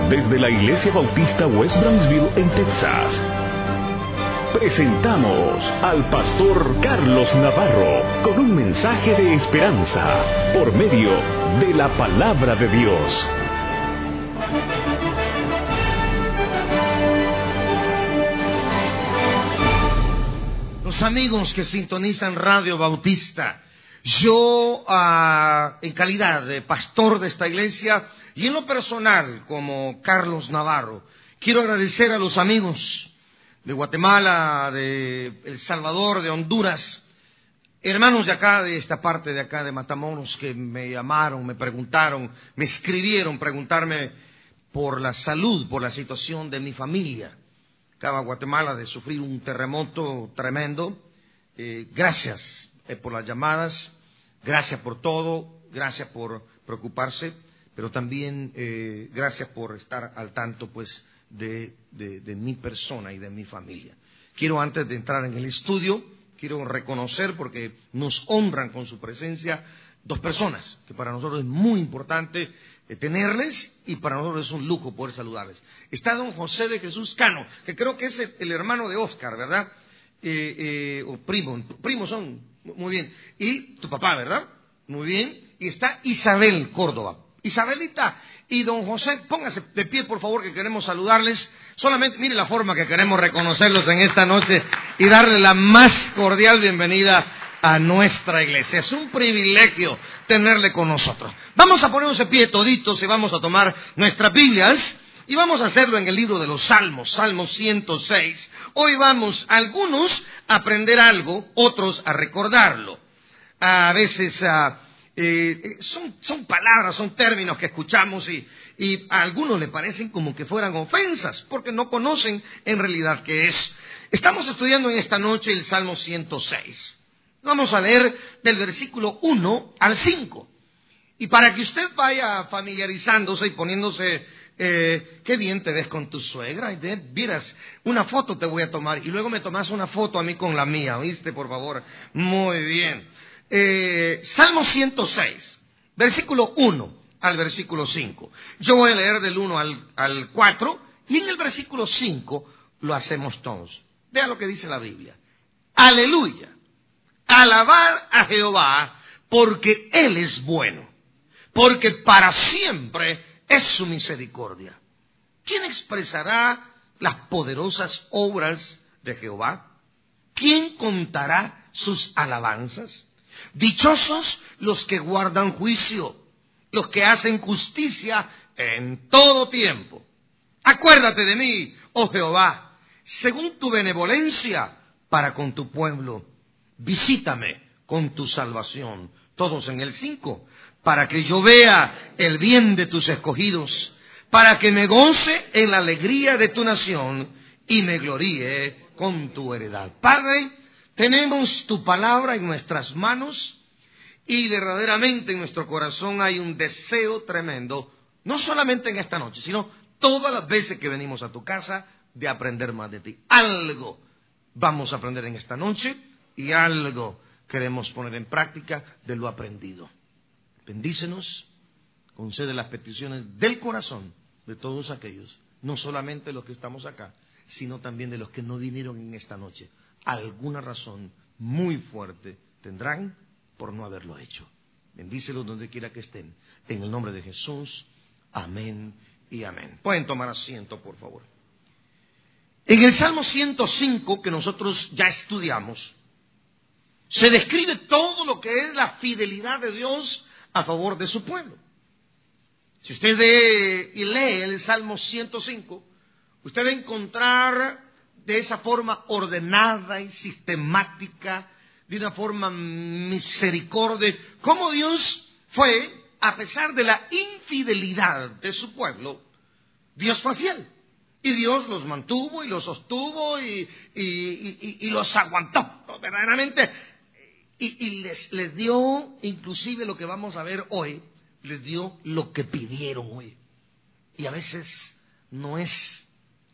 desde la Iglesia Bautista West Brownsville en Texas, presentamos al pastor Carlos Navarro con un mensaje de esperanza por medio de la palabra de Dios. Los amigos que sintonizan Radio Bautista, yo en calidad de pastor de esta iglesia y en lo personal como Carlos Navarro, quiero agradecer a los amigos de Guatemala, de El Salvador, de Honduras, hermanos de acá, de esta parte de acá de Matamoros, que me llamaron, me preguntaron, me escribieron preguntarme por la salud, por la situación de mi familia. Acaba Guatemala de sufrir un terremoto tremendo. Gracias por las llamadas, gracias por todo, gracias por preocuparse, pero también gracias por estar al tanto pues de mi persona y de mi familia. Quiero, antes de entrar en el estudio, quiero reconocer, porque nos honran con su presencia, dos personas que para nosotros es muy importante tenerles, y para nosotros es un lujo poder saludarles. Está don José de Jesús Cano, que creo que es el hermano de Oscar, ¿verdad? O primos son, muy bien. Y tu papá, ¿verdad? Muy bien. Y está Isabel Córdoba. Isabelita y don José, póngase de pie, por favor, que queremos saludarles. Solamente mire la forma que queremos reconocerlos en esta noche y darle la más cordial bienvenida a nuestra iglesia. Es un privilegio tenerle con nosotros. Vamos a ponernos de pie toditos y vamos a tomar nuestras Biblias y vamos a hacerlo en el libro de los Salmos, Salmo 106. Hoy vamos algunos a aprender algo, otros a recordarlo. A veces son palabras, son términos que escuchamos y a algunos le parecen como que fueran ofensas, porque no conocen en realidad qué es. Estamos estudiando en esta noche el Salmo 106. Vamos a leer del versículo 1 al 5. Y para que usted vaya familiarizándose y poniéndose, qué bien te ves con tu suegra. Vieras, una foto te voy a tomar y luego me tomas una foto a mí con la mía, ¿oíste? Por favor. Muy bien. Salmo 106, versículo 1 al versículo 5. Yo voy a leer del 1 al 4 y en el versículo 5 lo hacemos todos. Vea lo que dice la Biblia. Aleluya. Alabad a Jehová, porque Él es bueno, porque para siempre es su misericordia. ¿Quién expresará las poderosas obras de Jehová? ¿Quién contará sus alabanzas? Dichosos los que guardan juicio, los que hacen justicia en todo tiempo. Acuérdate de mí, oh Jehová, según tu benevolencia para con tu pueblo. Visítame con tu salvación. Todos en el 5. Para que yo vea el bien de tus escogidos, para que me goce en la alegría de tu nación y me gloríe con tu heredad. Padre, tenemos tu palabra en nuestras manos y verdaderamente en nuestro corazón hay un deseo tremendo, no solamente en esta noche, sino todas las veces que venimos a tu casa, de aprender más de ti. Algo vamos a aprender en esta noche y algo queremos poner en práctica de lo aprendido. Bendícenos, concede las peticiones del corazón de todos aquellos, no solamente los que estamos acá, sino también de los que no vinieron en esta noche. Alguna razón muy fuerte tendrán por no haberlo hecho. Bendícelos donde quiera que estén. En el nombre de Jesús, amén y amén. Pueden tomar asiento, por favor. En el Salmo 105, que nosotros ya estudiamos, se describe todo lo que es la fidelidad de Dios a favor de su pueblo. Si usted lee el Salmo 105, usted va a encontrar de esa forma ordenada y sistemática, de una forma misericordia, cómo Dios fue, a pesar de la infidelidad de su pueblo, Dios fue fiel. Y Dios los mantuvo y los sostuvo y los aguantó, verdaderamente. Y les dio, inclusive lo que vamos a ver hoy, les dio lo que pidieron hoy. Y a veces no es,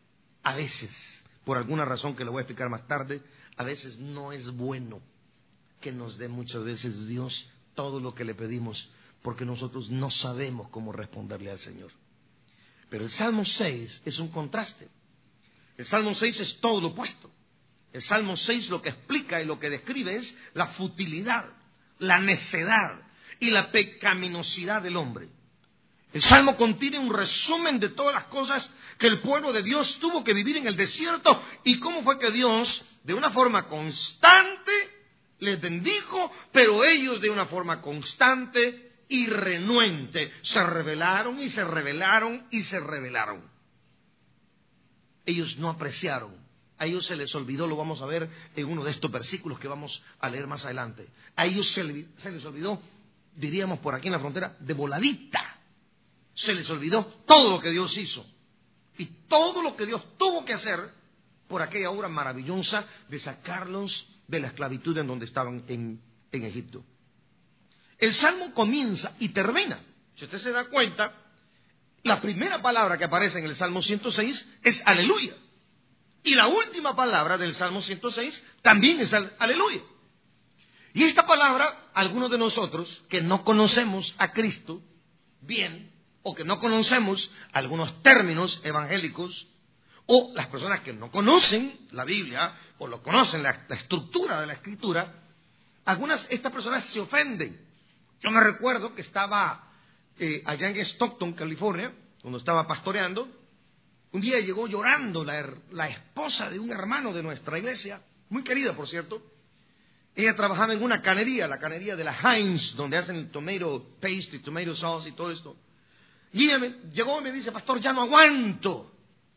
por alguna razón que le voy a explicar más tarde, a veces no es bueno que nos dé muchas veces Dios todo lo que le pedimos, porque nosotros no sabemos cómo responderle al Señor. Pero el Salmo 6 es un contraste. El Salmo 6 es todo lo opuesto. El Salmo 6 lo que explica y lo que describe es la futilidad, la necedad y la pecaminosidad del hombre. El Salmo contiene un resumen de todas las cosas que el pueblo de Dios tuvo que vivir en el desierto y cómo fue que Dios, de una forma constante, les bendijo, pero ellos de una forma constante y renuente se rebelaron y se rebelaron y se rebelaron. Ellos no apreciaron, a ellos se les olvidó, lo vamos a ver en uno de estos versículos que vamos a leer más adelante. A ellos se les olvidó, diríamos por aquí en la frontera, de voladita. Se les olvidó todo lo que Dios hizo y todo lo que Dios tuvo que hacer por aquella obra maravillosa de sacarlos de la esclavitud en donde estaban en Egipto. El Salmo comienza y termina. Si usted se da cuenta, la primera palabra que aparece en el Salmo 106 es aleluya. Y la última palabra del Salmo 106 también es aleluya. Y esta palabra, algunos de nosotros que no conocemos a Cristo bien, o que no conocemos algunos términos evangélicos, o las personas que no conocen la Biblia, o lo conocen la estructura de la Escritura, estas personas se ofenden. Yo me recuerdo que estaba allá en Stockton, California, cuando estaba pastoreando. Un día llegó llorando la esposa de un hermano de nuestra iglesia, muy querida por cierto. Ella trabajaba en una canería, la canería de la Heinz, donde hacen el tomato paste y tomato sauce y todo esto. Y ella llegó y me dice, pastor, ya no aguanto.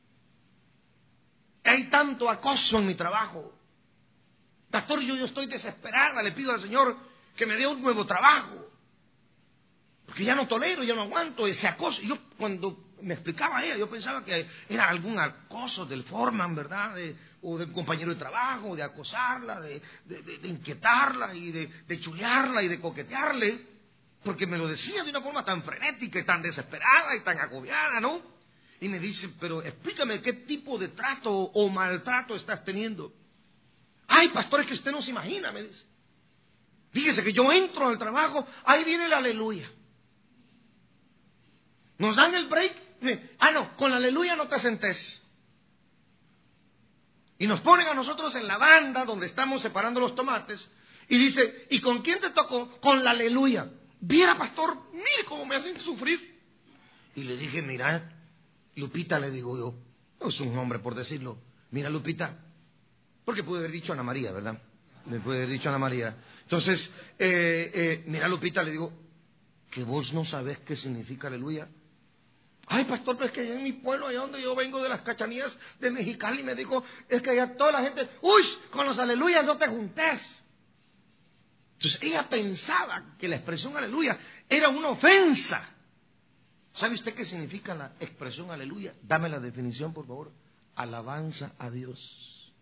Hay tanto acoso en mi trabajo. Pastor, yo estoy desesperada, le pido al Señor que me dé un nuevo trabajo. Porque ya no tolero, ya no aguanto ese acoso. Y yo cuando me explicaba ella, yo pensaba que era algún acoso del foreman, ¿verdad? O del compañero de trabajo, de acosarla, de inquietarla y de chulearla y de coquetearle. Porque me lo decía de una forma tan frenética y tan desesperada y tan agobiada, ¿no? Y me dice, pero explícame qué tipo de trato o maltrato estás teniendo. Ay, pastor, es que usted no se imagina, me dice. Fíjese que yo entro al trabajo, ahí viene el aleluya. Nos dan el break. No, con la aleluya no te sentes. Y nos ponen a nosotros en la banda donde estamos separando los tomates. Y dice, ¿y con quién te tocó? Con la aleluya. Viera, pastor, mire cómo me hacen sufrir. Y le dije, mira, Lupita, le digo yo, no es un hombre por decirlo. Mira, Lupita, porque pude haber dicho Ana María, ¿verdad? Me pude haber dicho Ana María. Entonces, mira, Lupita, le digo, que vos no sabés qué significa aleluya. Ay, pastor, pero es que allá en mi pueblo, allá donde yo vengo de las Cachanías de Mexicali, me dijo, es que allá toda la gente, uy, con los aleluyas no te juntes. Entonces ella pensaba que la expresión aleluya era una ofensa. ¿Sabe usted qué significa la expresión aleluya? Dame la definición, por favor. Alabanza a Dios.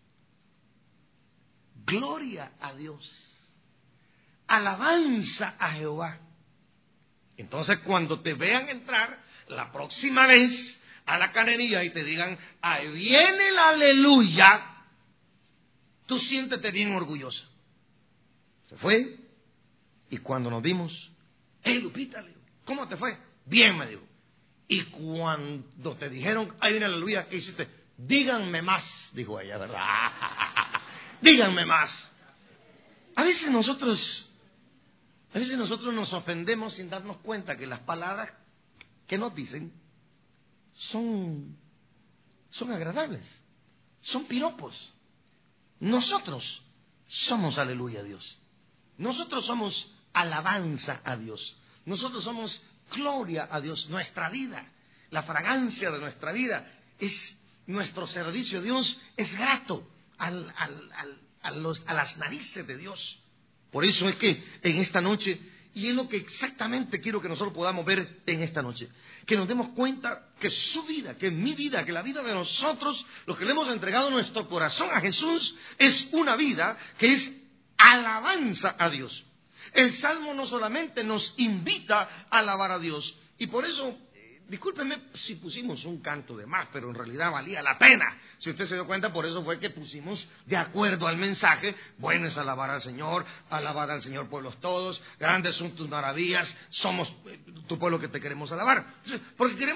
Gloria a Dios. Alabanza a Jehová. Entonces cuando te vean entrar la próxima vez a la canería y te digan, ahí viene la aleluya, tú siéntete bien orgullosa. Se fue y cuando nos vimos, hey Lupita, le digo, ¿cómo te fue? Bien, me dijo. Y cuando te dijeron, ahí viene la aleluya, ¿qué hiciste? Díganme más, dijo ella, ¿verdad? Díganme más. A veces nosotros nos ofendemos sin darnos cuenta que las palabras que nos dicen son agradables, son piropos. Nosotros somos aleluya a Dios. Nosotros somos alabanza a Dios. Nosotros somos gloria a Dios. Nuestra vida, la fragancia de nuestra vida, es nuestro servicio a Dios, es grato a las narices de Dios. Por eso es que en esta noche, y es lo que exactamente quiero que nosotros podamos ver en esta noche, que nos demos cuenta que su vida, que mi vida, que la vida de nosotros, los que le hemos entregado nuestro corazón a Jesús, es una vida que es alabanza a Dios. El Salmo no solamente nos invita a alabar a Dios, y por eso, discúlpenme si pusimos un canto de más, pero en realidad valía la pena. Si usted se dio cuenta, por eso fue que pusimos de acuerdo al mensaje, bueno es alabar al Señor pueblos todos, grandes son tus maravillas, somos tu pueblo que te queremos alabar. Porque queremos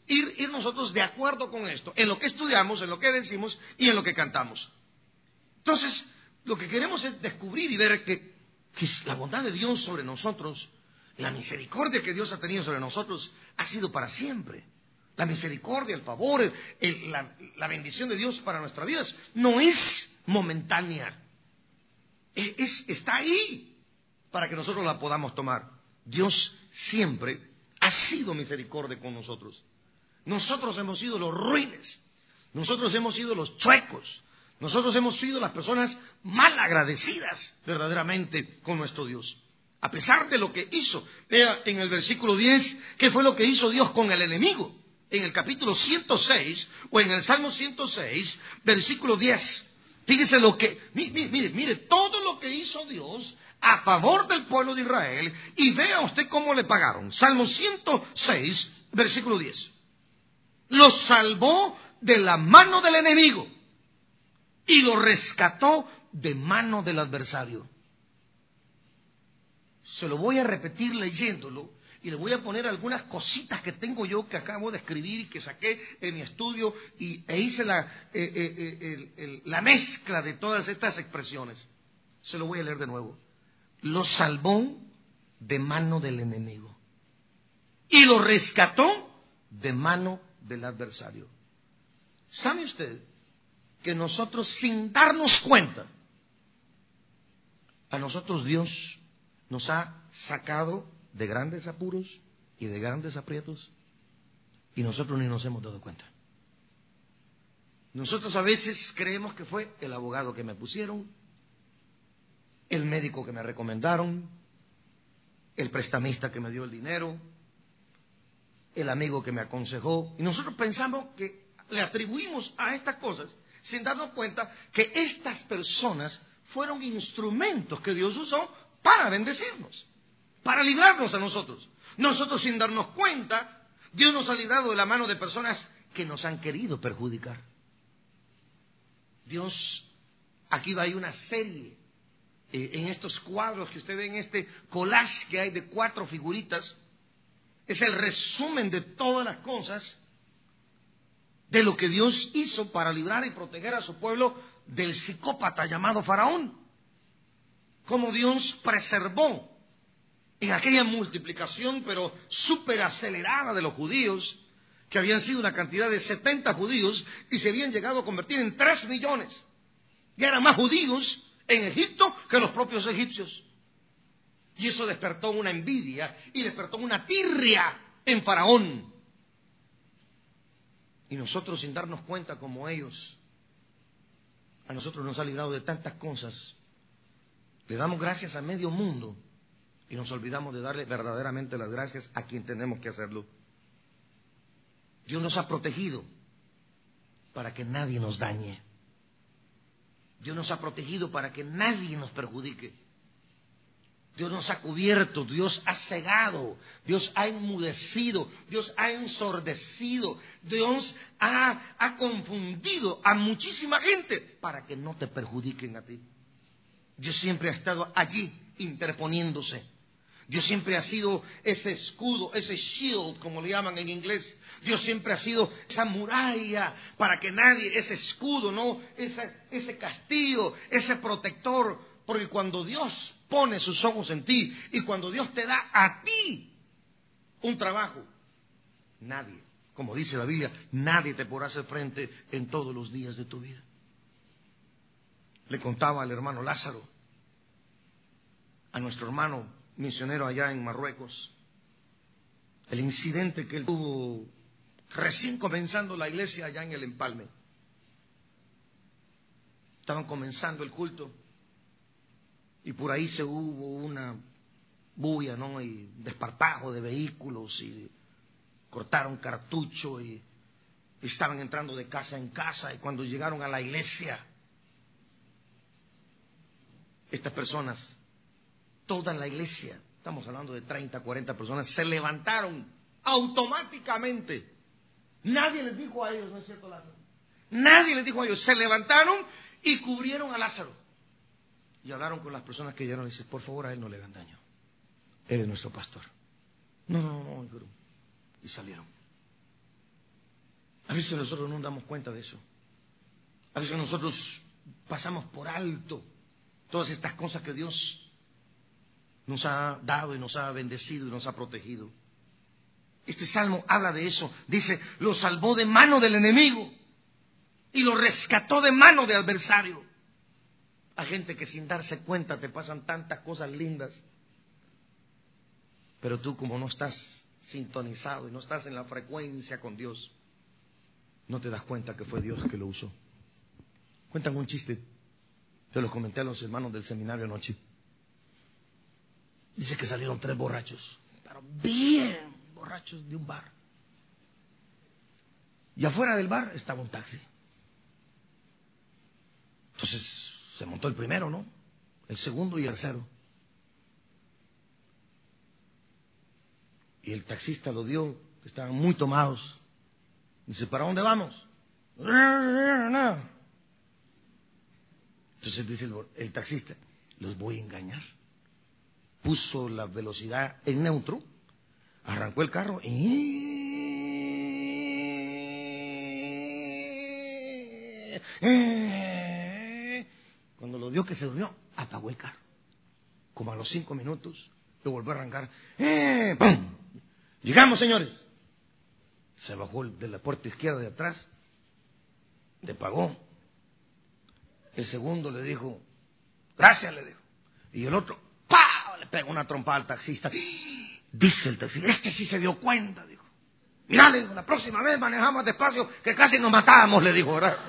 ir nosotros de acuerdo con esto, en lo que estudiamos, en lo que decimos y en lo que cantamos. Entonces, lo que queremos es descubrir y ver que la bondad de Dios sobre nosotros, la misericordia que Dios ha tenido sobre nosotros, ha sido para siempre. La misericordia, el favor, la bendición de Dios para nuestras vidas no es momentánea. Está ahí para que nosotros la podamos tomar. Dios siempre ha sido misericordia con nosotros. Nosotros hemos sido los ruines, nosotros hemos sido los chuecos, nosotros hemos sido las personas mal agradecidas verdaderamente con nuestro Dios. A pesar de lo que hizo, vea en el versículo 10, ¿qué fue lo que hizo Dios con el enemigo? En el capítulo 106 o en el Salmo 106, versículo 10. Fíjese lo que, mire, todo lo que hizo Dios a favor del pueblo de Israel, y vea usted cómo le pagaron. Salmo 106, versículo 10. Los salvó de la mano del enemigo y lo rescató de mano del adversario. Se lo voy a repetir leyéndolo y le voy a poner algunas cositas que tengo yo que acabo de escribir y que saqué en mi estudio e hice la mezcla de todas estas expresiones. Se lo voy a leer de nuevo. Lo salvó de mano del enemigo y lo rescató de mano del adversario. ¿Sabe usted que nosotros, sin darnos cuenta, a nosotros Dios nos ha sacado de grandes apuros y de grandes aprietos y nosotros ni nos hemos dado cuenta? Nosotros a veces creemos que fue el abogado que me pusieron, el médico que me recomendaron, el prestamista que me dio el dinero, el amigo que me aconsejó, y nosotros pensamos que le atribuimos a estas cosas sin darnos cuenta que estas personas fueron instrumentos que Dios usó para bendecirnos, para librarnos a nosotros. Nosotros, sin darnos cuenta, Dios nos ha librado de la mano de personas que nos han querido perjudicar. Dios, aquí hay una serie, en estos cuadros que usted ve, en este collage que hay de 4 figuritas, es el resumen de todas las cosas de lo que Dios hizo para librar y proteger a su pueblo del psicópata llamado Faraón. Cómo Dios preservó en aquella multiplicación, pero súper acelerada, de los judíos, que habían sido una cantidad de 70 judíos y se habían llegado a convertir en 3 millones. Ya eran más judíos en Egipto que los propios egipcios. Y eso despertó una envidia y despertó una tirria en Faraón. Y nosotros, sin darnos cuenta como ellos, a nosotros nos ha librado de tantas cosas. Le damos gracias a medio mundo y nos olvidamos de darle verdaderamente las gracias a quien tenemos que hacerlo. Dios nos ha protegido para que nadie nos dañe. Dios nos ha protegido para que nadie nos perjudique. Dios nos ha cubierto, Dios ha cegado, Dios ha enmudecido, Dios ha ensordecido, Dios ha confundido a muchísima gente para que no te perjudiquen a ti. Dios siempre ha estado allí interponiéndose. Dios siempre ha sido ese escudo, ese shield, como le llaman en inglés. Dios siempre ha sido esa muralla para que nadie, ese escudo, ¿no? Ese castillo, ese protector. Porque cuando Dios pone sus ojos en ti y cuando Dios te da a ti un trabajo, nadie, como dice la Biblia, nadie te podrá hacer frente en todos los días de tu vida. Le contaba al hermano Lázaro, a nuestro hermano misionero allá en Marruecos, el incidente que él tuvo recién comenzando la iglesia allá en el Empalme. Estaban comenzando el culto y por ahí se hubo una bulla, ¿no? Y desparpajo de vehículos y cortaron cartucho y estaban entrando de casa en casa, y cuando llegaron a la iglesia, estas personas, toda la iglesia, estamos hablando de 30, 40 personas, se levantaron automáticamente. Nadie les dijo a ellos, ¿no es cierto, Lázaro? Nadie les dijo a ellos, se levantaron y cubrieron a Lázaro. Y hablaron con las personas que llegaron y dicen, por favor, a él no le hagan daño. Él es nuestro pastor. No, dijeron. Y salieron. A veces nosotros no nos damos cuenta de eso. A veces nosotros pasamos por alto todas estas cosas que Dios nos ha dado y nos ha bendecido y nos ha protegido. Este salmo habla de eso. Dice, lo salvó de mano del enemigo y lo rescató de mano del adversario. Hay gente que sin darse cuenta te pasan tantas cosas lindas, pero tú, como no estás sintonizado y no estás en la frecuencia con Dios, no te das cuenta que fue Dios que lo usó. Cuentan un chiste, te lo comenté a los hermanos del seminario anoche. Dice que salieron 3 borrachos, pero bien borrachos, de un bar. Y afuera del bar estaba un taxi. Entonces se montó el primero, ¿no? El segundo y el tercero. Y el taxista lo vio, que estaban muy tomados. Dice, ¿para dónde vamos? Entonces dice el taxista, los voy a engañar. Puso la velocidad en neutro, arrancó el carro y cuando lo vio que se durmió, apagó el carro. Como a los 5 minutos, lo volvió a arrancar. ¡Pum! Llegamos, señores. Se bajó de la puerta izquierda de atrás, le pagó. El segundo le dijo, gracias, le dijo. Y el otro, ¡pah!, le pegó una trompada al taxista. Dice el taxista, este sí se dio cuenta, dijo. Mirá, le dijo, la próxima vez manejamos despacio, que casi nos matábamos, le dijo, ¿verdad?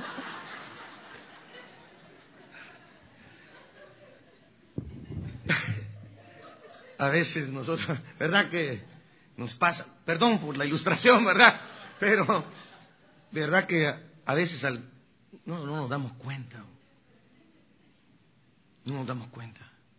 A veces nosotros, ¿verdad que nos pasa? Perdón por la ilustración, ¿verdad? Pero, ¿verdad que a veces no nos damos cuenta? No nos damos cuenta.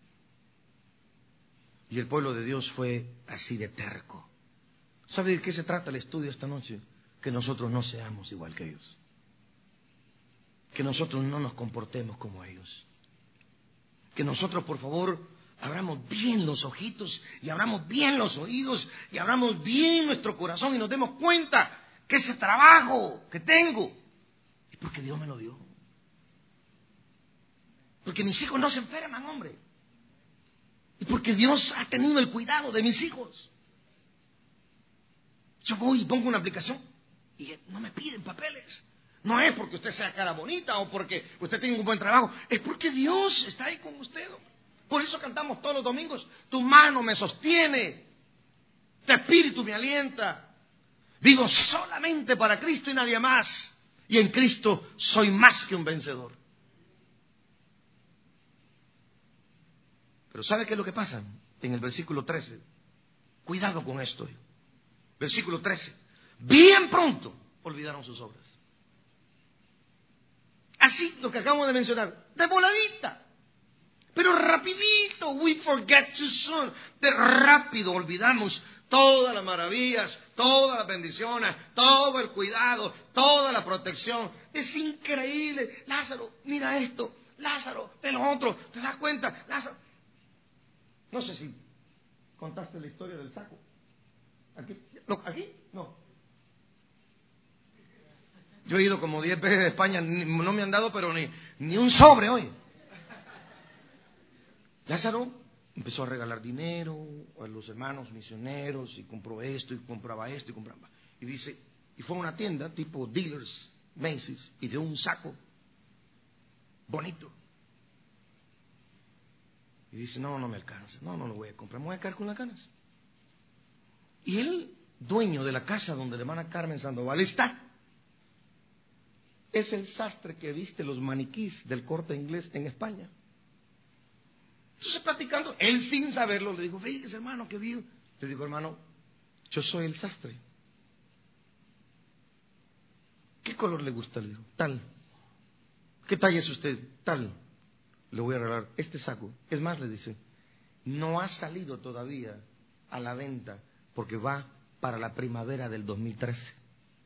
Y el pueblo de Dios fue así de terco. ¿Sabe de qué se trata el estudio esta noche? Que nosotros no seamos igual que ellos. Que nosotros no nos comportemos como ellos. Que nosotros, por favor, abramos bien los ojitos y abramos bien los oídos y abramos bien nuestro corazón y nos demos cuenta que ese trabajo que tengo es porque Dios me lo dio. Porque mis hijos no se enferman, hombre. Y porque Dios ha tenido el cuidado de mis hijos. Yo voy y pongo una aplicación y no me piden papeles. No es porque usted sea cara bonita o porque usted tenga un buen trabajo. Es porque Dios está ahí con usted. Por eso cantamos todos los domingos. Tu mano me sostiene. Tu espíritu me alienta. Vivo solamente para Cristo y nadie más. Y en Cristo soy más que un vencedor. Pero ¿sabe qué es lo que pasa? En el versículo 13. Cuidado con esto. Versículo 13. Bien pronto olvidaron sus obras. Así lo que acabamos de mencionar. De voladita. Pero rapidito. We forget too soon. De rápido olvidamos todas las maravillas, todas las bendiciones, todo el cuidado, toda la protección. Es increíble. Lázaro, mira esto. Lázaro, de lo otro. ¿Te das cuenta? Lázaro. No sé si contaste la historia del saco. ¿Aquí? ¿Aquí? No. Yo he ido como 10 veces a España, no me han dado pero ni un sobre hoy. Lázaro empezó a regalar dinero a los hermanos misioneros y compró esto y compraba esto y compraba. Y dice, y fue a una tienda tipo Dealers, Macy's, y dio un saco bonito. Y dice, no me alcanza, no lo voy a comprar, me voy a quedar con las ganas. Y el dueño de la casa donde la hermana Carmen Sandoval está, es el sastre que viste los maniquís del Corte Inglés en España. Entonces platicando, él sin saberlo le dijo, fíjese hermano, ¿qué vio? Le dijo, hermano, yo soy el sastre. ¿Qué color le gusta? Le dijo, tal. ¿Qué talla es usted? Tal. Le voy a regalar este saco. Es más, le dice, no ha salido todavía a la venta porque va para la primavera del 2013.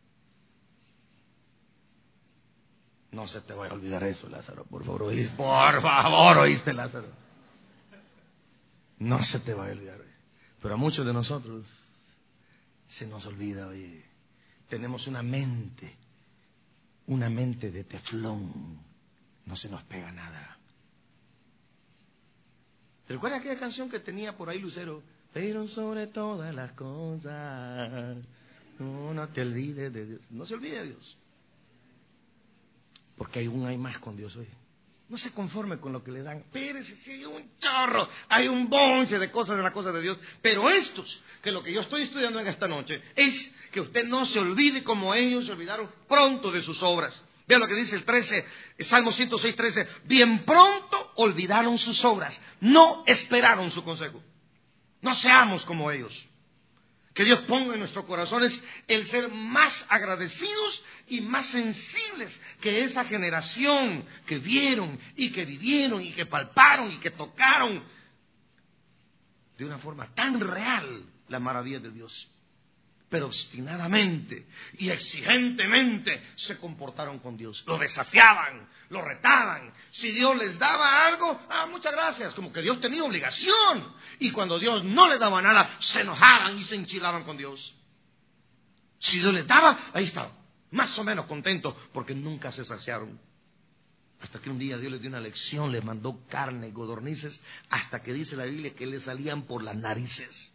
No se te vaya a olvidar eso, Lázaro, por favor, ¿oíste? Por favor, ¿oíste, Lázaro? No se te vaya a olvidar. Pero a muchos de nosotros se nos olvida, oye. tenemos una mente de teflón. No se nos pega nada. ¿Te recuerdas aquella canción que tenía por ahí Lucero? Pero sobre todas las cosas, no te olvides de Dios. No se olvide de Dios. Porque hay más con Dios hoy. No se conforme con lo que le dan. Espérese, si hay un chorro, hay un bonche de cosas de las cosas de Dios. Pero estos, que lo que yo estoy estudiando en esta noche, es que usted no se olvide como ellos se olvidaron pronto de sus obras. Vean lo que dice el 13, Salmo 106, 13. Bien pronto olvidaron sus obras, no esperaron su consejo. No seamos como ellos. Que Dios ponga en nuestros corazones el ser más agradecidos y más sensibles que esa generación que vieron y que vivieron y que palparon y que tocaron de una forma tan real la maravilla de Dios. Pero obstinadamente y exigentemente se comportaron con Dios. Lo desafiaban, lo retaban. Si Dios les daba algo, muchas gracias, como que Dios tenía obligación. Y cuando Dios no les daba nada, se enojaban y se enchilaban con Dios. Si Dios les daba, ahí estaban, más o menos contentos, porque nunca se saciaron. Hasta que un día Dios les dio una lección, les mandó carne, codornices, hasta que dice la Biblia que les salían por las narices.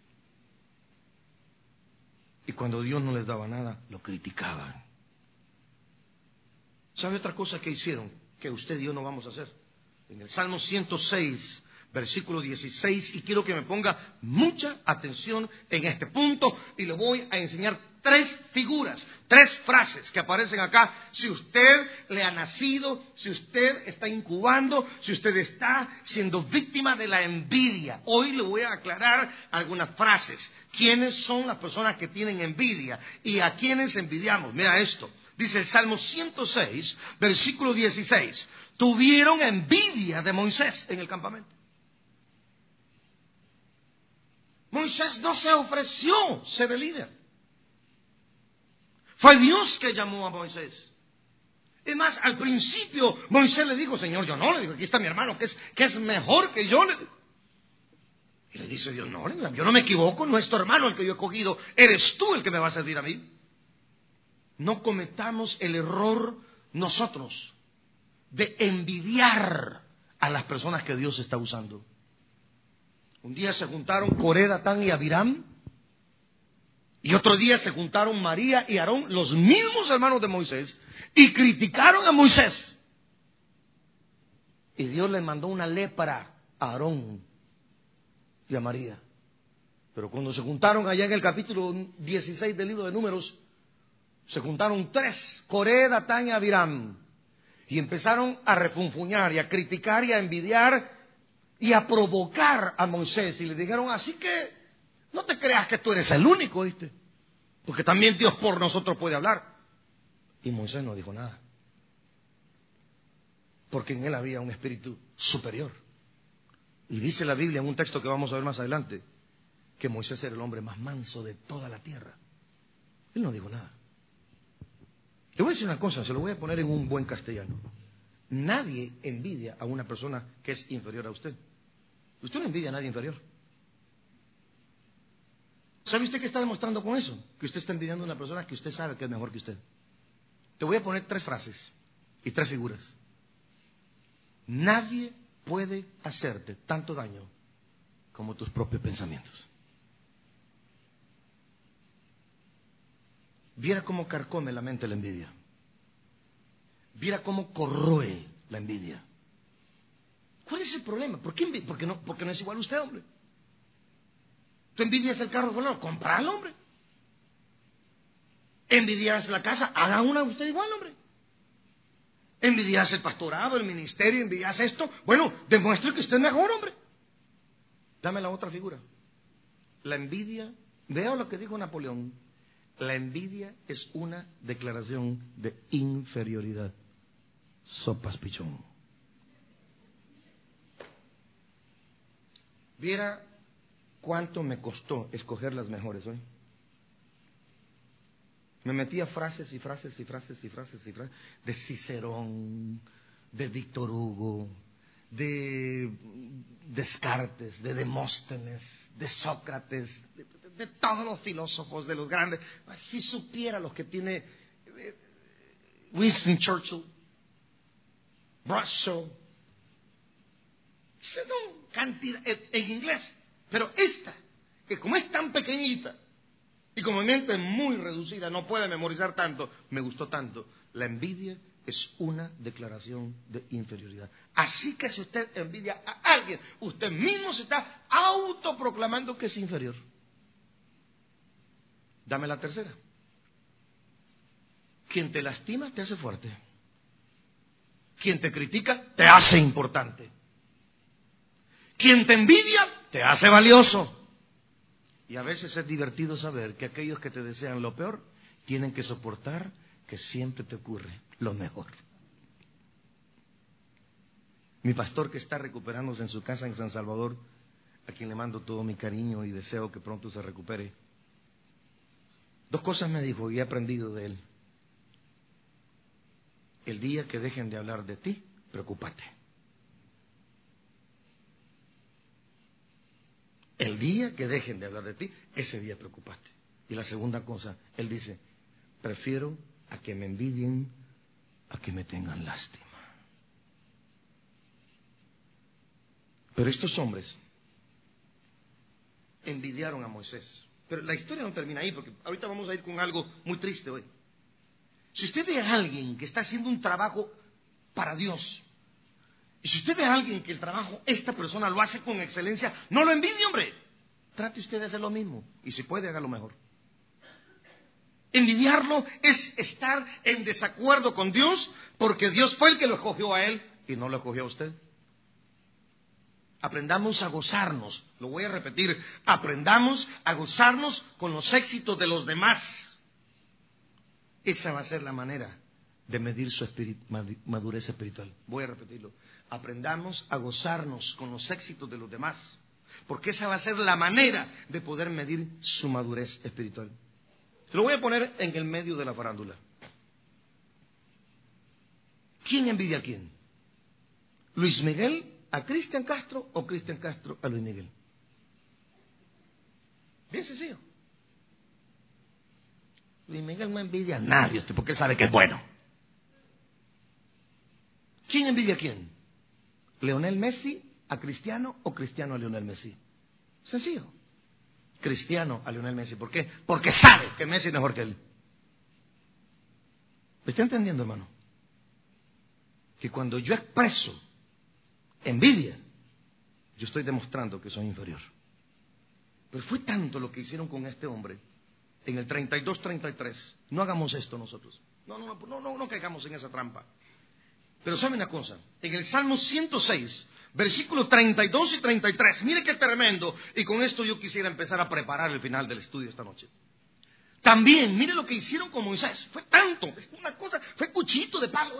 Y cuando Dios no les daba nada, lo criticaban. ¿Sabe otra cosa que hicieron? Que usted y yo no vamos a hacer. En el Salmo 106, versículo 16, y quiero que me ponga mucha atención en este punto, y le voy a enseñar 3 figuras, 3 frases que aparecen acá. Si usted le ha nacido, si usted está incubando, si usted está siendo víctima de la envidia. Hoy le voy a aclarar algunas frases. ¿Quiénes son las personas que tienen envidia y a quiénes envidiamos? Mira esto. Dice el Salmo 106, versículo 16. Tuvieron envidia de Moisés en el campamento. Moisés no se ofreció ser el líder. Fue Dios que llamó a Moisés. Es más, al principio Moisés le dijo, Señor, yo no, le digo, aquí está mi hermano, que es mejor que yo. Y le dice Dios, no, yo no me equivoco, no es tu hermano el que yo he cogido, eres tú el que me va a servir a mí. No cometamos el error nosotros de envidiar a las personas que Dios está usando. Un día se juntaron Coré, Datán y Abiram. Y otro día se juntaron María y Aarón, los mismos hermanos de Moisés, y criticaron a Moisés. Y Dios les mandó una lepra a Aarón y a María. Pero cuando se juntaron allá en el capítulo 16 del libro de Números, se juntaron 3, Coré, Datán y Abiram, y empezaron a refunfuñar y a criticar y a envidiar y a provocar a Moisés. Y le dijeron, así que no te creas que tú eres el único, ¿viste? Porque también Dios por nosotros puede hablar. Y Moisés no dijo nada. Porque en él había un espíritu superior. Y dice la Biblia en un texto que vamos a ver más adelante, que Moisés era el hombre más manso de toda la tierra. Él no dijo nada. Le voy a decir una cosa, se lo voy a poner en un buen castellano. Nadie envidia a una persona que es inferior a usted. Usted no envidia a nadie inferior. ¿Sabe usted qué está demostrando con eso? Que usted está envidiando a una persona que usted sabe que es mejor que usted. Te voy a poner 3 frases y 3 figuras. Nadie puede hacerte tanto daño como tus propios pensamientos. Viera cómo carcome la mente la envidia. Viera cómo corroe la envidia. ¿Cuál es el problema? ¿Por qué envidia? Porque no es igual a usted, hombre. ¿Tú envidias el carro fulano? Compralo, hombre. ¿Envidias la casa? Haga una usted igual, hombre. ¿Envidias el pastorado, el ministerio? ¿Envidias esto? Bueno, demuestre que usted es mejor, hombre. Dame la otra figura. La envidia, vea lo que dijo Napoleón. La envidia es una declaración de inferioridad. Sopas pichón. Viera cuánto me costó escoger las mejores hoy. Me metía frases y frases de Cicerón, de Víctor Hugo, de Descartes, de Demóstenes, de Sócrates, de todos los filósofos, de los grandes. Si supiera los que tiene Winston Churchill, Russell, no, cantidad en inglés, pero esta, que como es tan pequeñita y como mi mente es muy reducida, no puede memorizar tanto, me gustó tanto. La envidia es una declaración de inferioridad. Así que si usted envidia a alguien, usted mismo se está autoproclamando que es inferior. Dame la tercera. Quien te lastima te hace fuerte. Quien te critica te hace importante. Quien te envidia te hace valioso. Y a veces es divertido saber que aquellos que te desean lo peor tienen que soportar que siempre te ocurre lo mejor. Mi pastor, que está recuperándose en su casa en San Salvador, a quien le mando todo mi cariño y deseo que pronto se recupere, 2 cosas me dijo y he aprendido de él. El día que dejen de hablar de ti, preocúpate. El día que dejen de hablar de ti, ese día preocúpate. Y la segunda cosa, él dice, prefiero a que me envidien a que me tengan lástima. Pero estos hombres envidiaron a Moisés. Pero la historia no termina ahí, porque ahorita vamos a ir con algo muy triste hoy. Si usted ve a alguien que está haciendo un trabajo para Dios, y si usted ve a alguien que el trabajo, esta persona lo hace con excelencia, no lo envidie, hombre. Trate usted de hacer lo mismo, y si puede, hágalo mejor. Envidiarlo es estar en desacuerdo con Dios, porque Dios fue el que lo escogió a él y no lo escogió a usted. Aprendamos a gozarnos, lo voy a repetir, aprendamos a gozarnos con los éxitos de los demás. Esa va a ser la manera de medir su madurez espiritual. Voy a repetirlo. Aprendamos a gozarnos con los éxitos de los demás, porque esa va a ser la manera de poder medir su madurez espiritual. Lo voy a poner en el medio de la farándula. ¿Quién envidia a quién? ¿Luis Miguel a Cristian Castro o Cristian Castro a Luis Miguel? Bien sencillo. Luis Miguel no envidia a nadie, porque él sabe que es bueno. ¿Quién envidia a quién? ¿Leonel Messi a Cristiano o Cristiano a Leonel Messi? Sencillo. Cristiano a Leonel Messi. ¿Por qué? Porque sabe que Messi es mejor que él. ¿Me está entendiendo, hermano? Que cuando yo expreso envidia, yo estoy demostrando que soy inferior. Pero fue tanto lo que hicieron con este hombre en el 32-33. No hagamos esto nosotros. No caigamos en esa trampa. Pero sabe una cosa, en el Salmo 106, versículos 32 y 33, mire qué tremendo, y con esto yo quisiera empezar a preparar el final del estudio esta noche. También, mire lo que hicieron con Moisés, fue tanto, es una cosa, fue cuchillito de palo.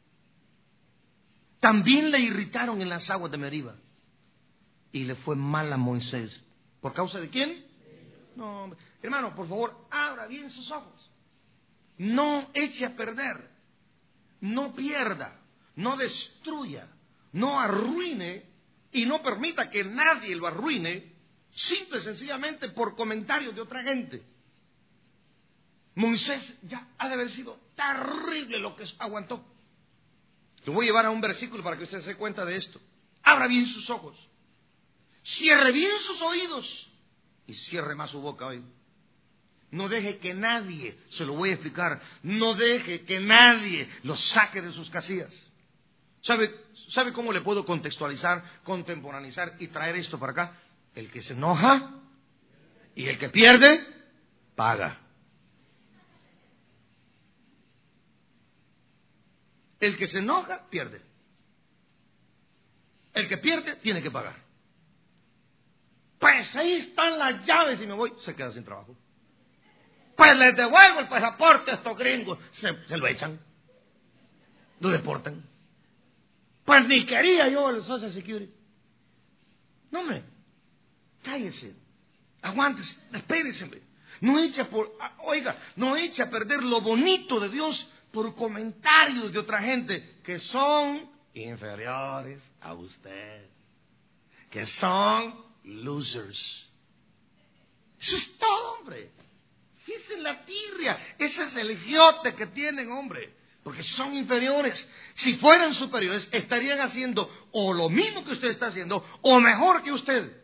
También le irritaron en las aguas de Meriba, y le fue mal a Moisés. ¿Por causa de quién? No, hermano, por favor, abra bien sus ojos. No eche a perder, no pierda, no destruya, no arruine y no permita que nadie lo arruine, simple y sencillamente por comentarios de otra gente. Moisés ya ha de haber sido terrible lo que aguantó. Lo voy a llevar a un versículo para que usted se dé cuenta de esto. Abra bien sus ojos, cierre bien sus oídos y cierre más su boca hoy. No deje que nadie, se lo voy a explicar, no deje que nadie lo saque de sus casillas. ¿Sabe cómo le puedo contextualizar, contemporaneizar y traer esto para acá? El que se enoja y el que pierde, paga. El que se enoja, pierde. El que pierde, tiene que pagar. Pues ahí están las llaves y me voy, se queda sin trabajo. Pues les devuelvo el pasaporte a estos gringos, se lo echan, lo deportan. Pues ni quería yo el Social Security. No, hombre, cállese, aguántese, espérese, hombre. No eche a perder lo bonito de Dios por comentarios de otra gente que son inferiores a usted, que son losers. Eso es todo, hombre. Si esa es la tirria, ese es el giote que tienen, hombre, porque son inferiores. Si fueran superiores, estarían haciendo o lo mismo que usted está haciendo, o mejor que usted.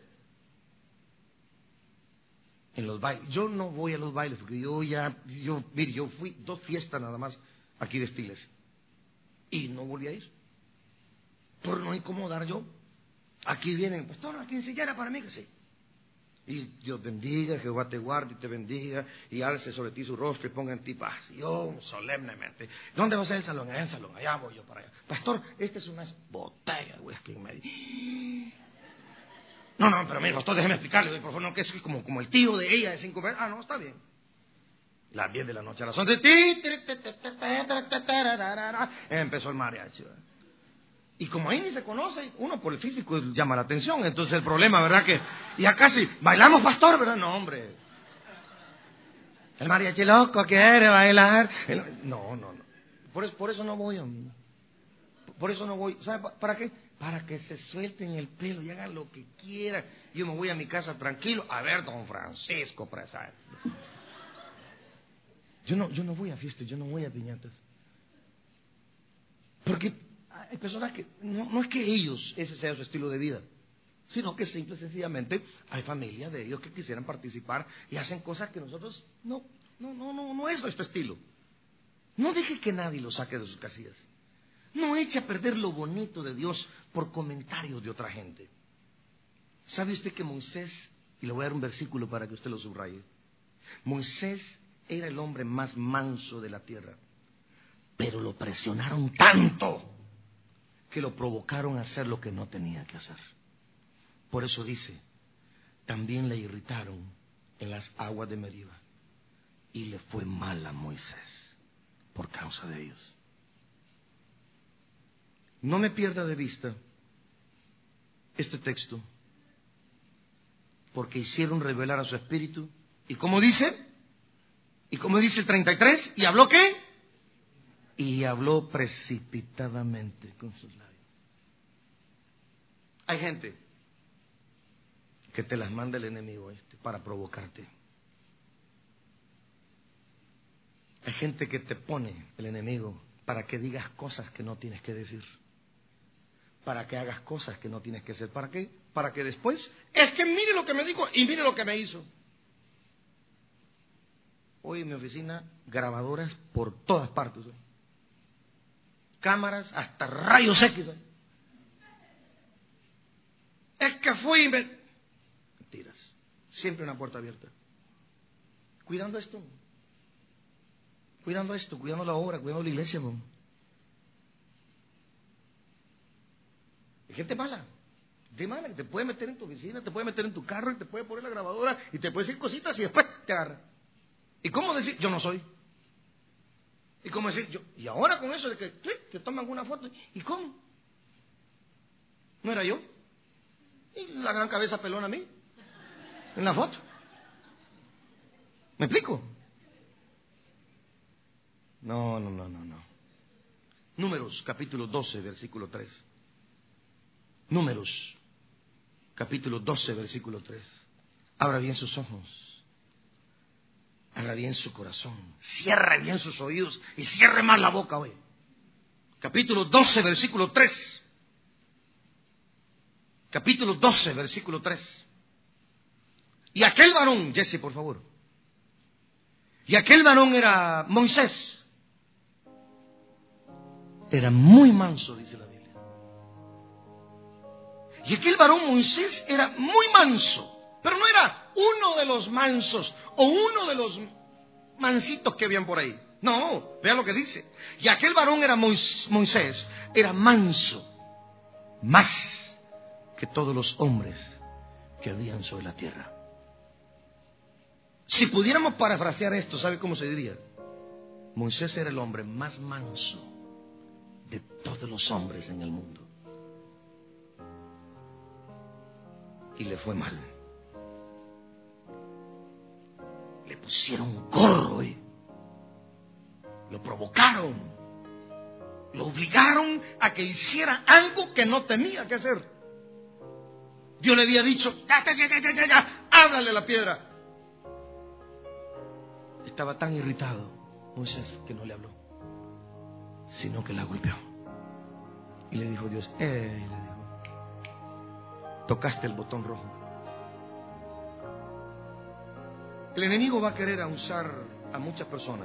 En los bailes, yo no voy a los bailes, porque mire, yo fui 2 fiestas nada más aquí de Estiles, y no volví a ir, por no incomodar yo. Aquí vienen, pastor, aquí enseñara para mí que sí. Y Dios bendiga, Jehová te guarde y te bendiga, y alce sobre ti su rostro y ponga en ti paz. Y yo solemnemente, ¿dónde va a ser el salón? En el salón, allá voy yo para allá. Pastor, esta es una botella de whisky en medio. No, pero mire, pastor, déjeme explicarle, por favor, no, que es como el tío de ella de 5 meses. No, está bien. Las 10 de la noche, a las 11, empezó el mariachi. Y como ahí ni se conoce, uno por el físico llama la atención. Entonces el problema, ¿verdad? Que ya casi, bailamos, pastor, ¿verdad? No, hombre. El mariachi loco quiere bailar. No. Por eso no voy, hombre. Por eso no voy. ¿Sabe para qué? Para que se suelten el pelo y hagan lo que quieran. Yo me voy a mi casa tranquilo. A ver, don Francisco Presar. Yo no voy a fiestas, yo no voy a piñatas. Porque hay personas que, no es que ellos, ese sea su estilo de vida, sino que simple y sencillamente hay familias de ellos que quisieran participar y hacen cosas que nosotros no es nuestro estilo. No deje que nadie lo saque de sus casillas. No eche a perder lo bonito de Dios por comentarios de otra gente. ¿Sabe usted que Moisés, y le voy a dar un versículo para que usted lo subraye, Moisés era el hombre más manso de la tierra, pero lo presionaron tanto que lo provocaron a hacer lo que no tenía que hacer. Por eso dice, también le irritaron en las aguas de Meriba, y le fue mal a Moisés por causa de ellos. No me pierda de vista este texto, porque hicieron revelar a su espíritu, y como dice el 33, ¿y habló qué? Y habló precipitadamente con sus labios. Hay gente que te las manda el enemigo para provocarte. Hay gente que te pone el enemigo para que digas cosas que no tienes que decir, para que hagas cosas que no tienes que hacer. ¿Para qué? Para que después, es que mire lo que me dijo y mire lo que me hizo. Hoy en mi oficina, grabadoras por todas partes, cámaras hasta rayos X. Es que fui mentiras. Siempre una puerta abierta. Cuidando esto, cuidando la obra, cuidando la iglesia. Hay gente mala que te puede meter en tu oficina, te puede meter en tu carro y te puede poner la grabadora y te puede decir cositas y después te agarra. ¿Y cómo decir? Yo no soy. ¿Y cómo decir? Y ahora con eso de que te toman una foto. ¿Y cómo? ¿No era yo? Y la gran cabeza pelona a mí en la foto. ¿Me explico? No. Números, capítulo 12, versículo 3. Números, capítulo 12, versículo 3. Abra bien sus ojos. Abra bien su corazón. Cierre bien sus oídos y cierre más la boca hoy. Capítulo 12, versículo 3. Capítulo 12, versículo 3. Y aquel varón, Jesse, por favor. Y aquel varón era Moisés. Era muy manso, dice la Biblia. Y aquel varón Moisés era muy manso. Pero no era uno de los mansos o uno de los mansitos que habían por ahí. No, vea lo que dice. Y aquel varón era Moisés, era manso, más que todos los hombres que habían sobre la tierra. Si pudiéramos parafrasear esto, ¿sabe cómo se diría? Moisés era el hombre más manso de todos los hombres en el mundo. Y le fue mal. Le pusieron gorro, lo provocaron. Lo obligaron a que hiciera algo que no tenía que hacer. Dios le había dicho, ya, háblale a la piedra. Estaba tan irritado Moisés que no le habló, sino que la golpeó. Y le dijo Dios, le dijo, tocaste el botón rojo. El enemigo va a querer usar a muchas personas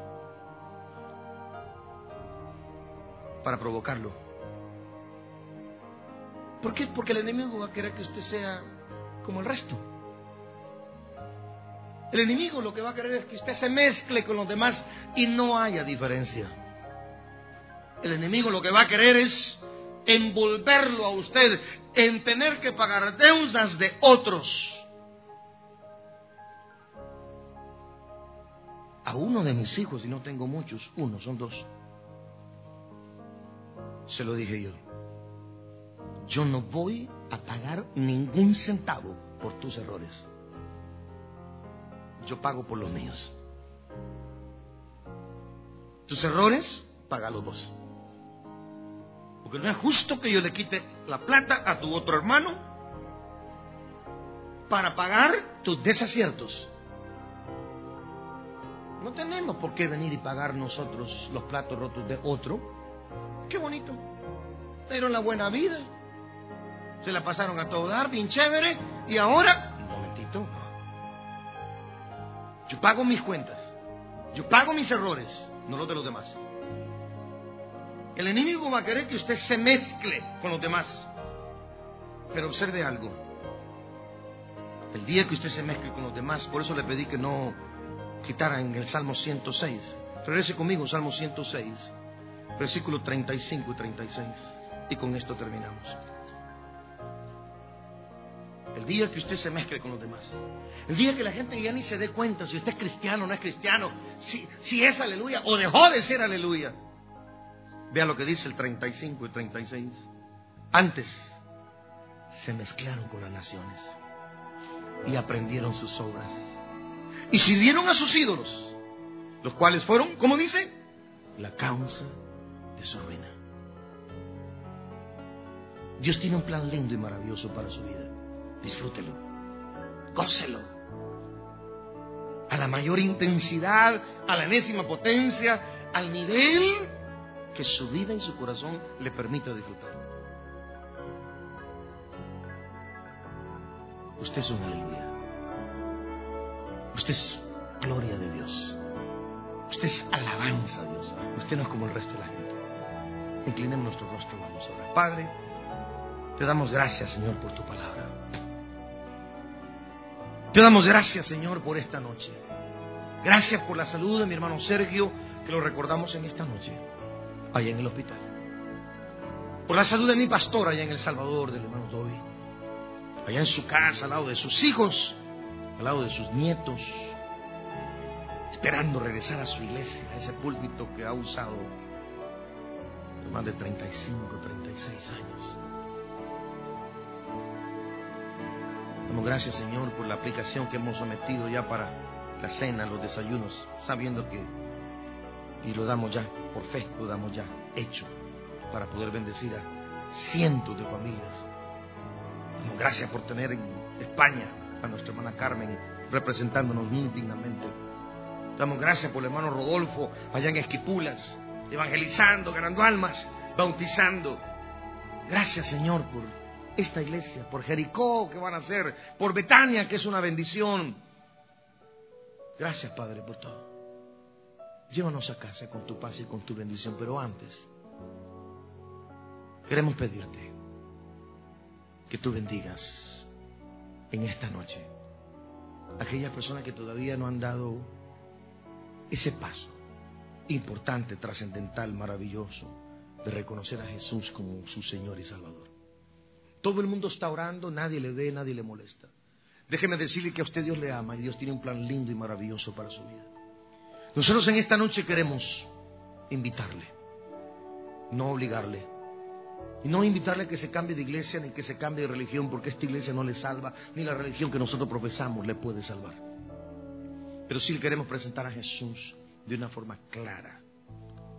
para provocarlo. ¿Por qué? Porque el enemigo va a querer que usted sea como el resto. El enemigo lo que va a querer es que usted se mezcle con los demás y no haya diferencia. El enemigo lo que va a querer es envolverlo a usted en tener que pagar deudas de otros. A uno de mis hijos, y no tengo muchos, uno, son dos, se lo dije yo. Yo no voy a pagar ningún centavo por tus errores. Yo pago por los míos. Tus errores, págalos vos. Porque no es justo que yo le quite la plata a tu otro hermano para pagar tus desaciertos. No tenemos por qué venir y pagar nosotros los platos rotos de otro. Qué bonito. Le dieron la buena vida. Se la pasaron a todo dar, bien chévere. Y ahora, un momentito. Yo pago mis cuentas. Yo pago mis errores, no los de los demás. El enemigo va a querer que usted se mezcle con los demás. Pero observe algo. El día que usted se mezcle con los demás, por eso le pedí que no quitara en el Salmo 106. Regrese conmigo, Salmo 106, versículos 35 y 36. Y con esto terminamos. El día que usted se mezcle con los demás, el día que la gente ya ni se dé cuenta si usted es cristiano o no es cristiano, si es aleluya o dejó de ser aleluya. Vea lo que dice el 35 y 36. Antes se mezclaron con las naciones y aprendieron sus obras y sirvieron a sus ídolos, los cuales fueron, ¿cómo dice? La causa de su ruina. Dios tiene un plan lindo y maravilloso para su vida. Disfrútelo, gócelo, a la mayor intensidad, a la enésima potencia, al nivel que su vida y su corazón le permita disfrutar. Usted es una aleluya. Usted es gloria de Dios. Usted es alabanza a Dios. Usted no es como el resto de la gente. Inclinemos nuestro rostro, vamos a orar. Padre, te damos gracias, Señor, por tu palabra. Te damos gracias, Señor, por esta noche. Gracias por la salud de mi hermano Sergio, que lo recordamos en esta noche, allá en el hospital. Por la salud de mi pastor allá en El Salvador, del hermano Toby, allá en su casa, al lado de sus hijos, al lado de sus nietos, esperando regresar a su iglesia, a ese púlpito que ha usado por más de 35, 36 años. Damos gracias, Señor, por la aplicación que hemos sometido ya para la cena, los desayunos, sabiendo que, y lo damos ya, por fe, lo damos ya hecho, para poder bendecir a cientos de familias. Damos gracias por tener en España a nuestra hermana Carmen representándonos muy dignamente. Damos gracias por el hermano Rodolfo allá en Esquipulas, evangelizando, ganando almas, bautizando. Gracias, Señor, por esta iglesia, por Jericó que van a hacer, por Betania que es una bendición. Gracias, Padre, por todo. Llévanos a casa con tu paz y con tu bendición, pero antes queremos pedirte que tú bendigas en esta noche a aquellas personas que todavía no han dado ese paso importante, trascendental, maravilloso de reconocer a Jesús como su Señor y Salvador. Todo el mundo está orando, nadie le ve, nadie le molesta. Déjeme decirle que a usted Dios le ama y Dios tiene un plan lindo y maravilloso para su vida. Nosotros en esta noche queremos invitarle, no obligarle. Y no invitarle a que se cambie de iglesia ni que se cambie de religión, porque esta iglesia no le salva, ni la religión que nosotros profesamos le puede salvar. Pero sí le queremos presentar a Jesús de una forma clara,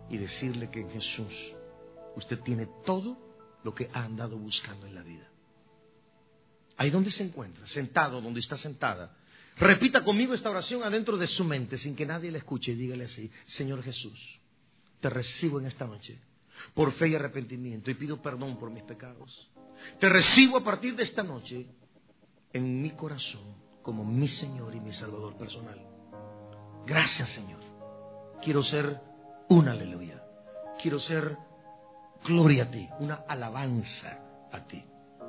y decirle que en Jesús usted tiene todo lo que ha andado buscando en la vida. Ahí donde se encuentra, sentado, donde está sentada, repita conmigo esta oración adentro de su mente sin que nadie la escuche y dígale así: Señor Jesús, te recibo en esta noche por fe y arrepentimiento y pido perdón por mis pecados. Te recibo a partir de esta noche en mi corazón como mi Señor y mi Salvador personal. Gracias, Señor. Quiero ser un aleluya. Quiero ser gloria a ti, una alabanza a ti.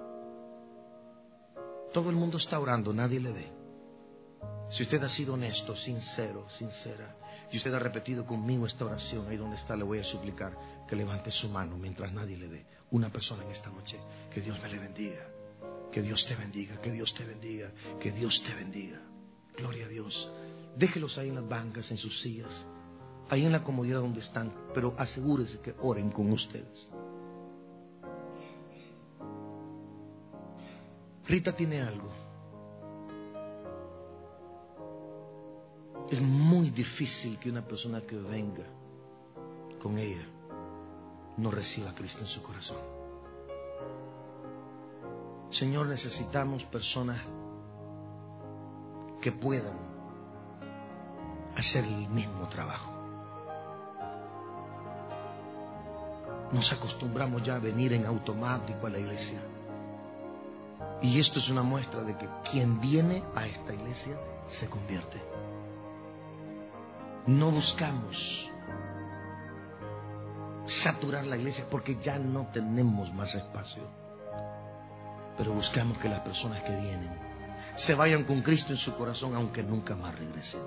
Todo el mundo está orando, nadie le ve. Si usted ha sido honesto, sincero, sincera, y usted ha repetido conmigo esta oración, ahí donde está, le voy a suplicar que levante su mano mientras nadie le ve. Una persona en esta noche. Que Dios me le bendiga. Que Dios te bendiga, que Dios te bendiga, que Dios te bendiga. Gloria a Dios. Déjelos ahí en las bancas, en sus sillas, ahí en la comodidad donde están, pero asegúrese que oren con ustedes. Rita tiene algo. Es muy difícil que una persona que venga con ella no reciba a Cristo en su corazón. Señor, necesitamos personas que puedan hacer el mismo trabajo. Nos acostumbramos ya a venir en automático a la iglesia. Y esto es una muestra de que quien viene a esta iglesia se convierte. No buscamos saturar la iglesia porque ya no tenemos más espacio. Pero buscamos que las personas que vienen se vayan con Cristo en su corazón, aunque nunca más regresen.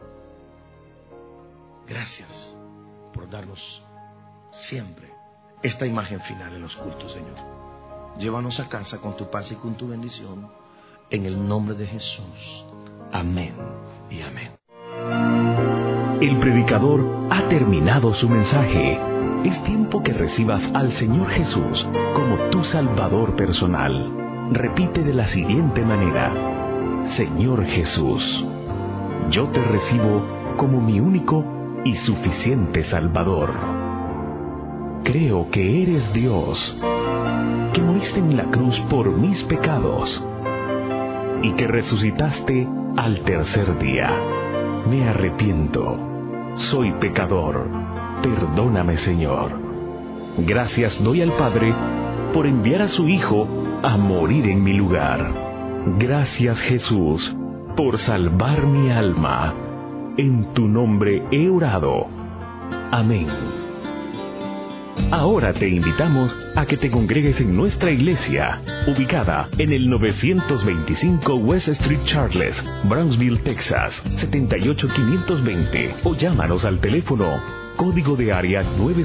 Gracias por darnos siempre esta imagen final en los cultos, Señor. Llévanos a casa con tu paz y con tu bendición. En el nombre de Jesús. Amén y amén. El predicador ha terminado su mensaje. Es tiempo que recibas al Señor Jesús como tu Salvador personal. Repite de la siguiente manera: Señor Jesús, yo te recibo como mi único y suficiente Salvador. Creo que eres Dios, que moriste en la cruz por mis pecados y que resucitaste al tercer día. Me arrepiento, soy pecador, perdóname, Señor. Gracias doy al Padre por enviar a su Hijo a morir en mi lugar. Gracias, Jesús, por salvar mi alma. En tu nombre he orado. Amén. Ahora te invitamos a que te congregues en nuestra iglesia, ubicada en el 925 West Street Charles, Brownsville, Texas, 78520, o llámanos al teléfono código de área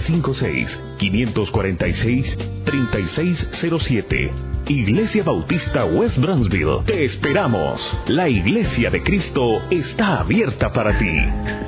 956-546-3607. Iglesia Bautista West Brownsville. Te esperamos. La Iglesia de Cristo está abierta para ti.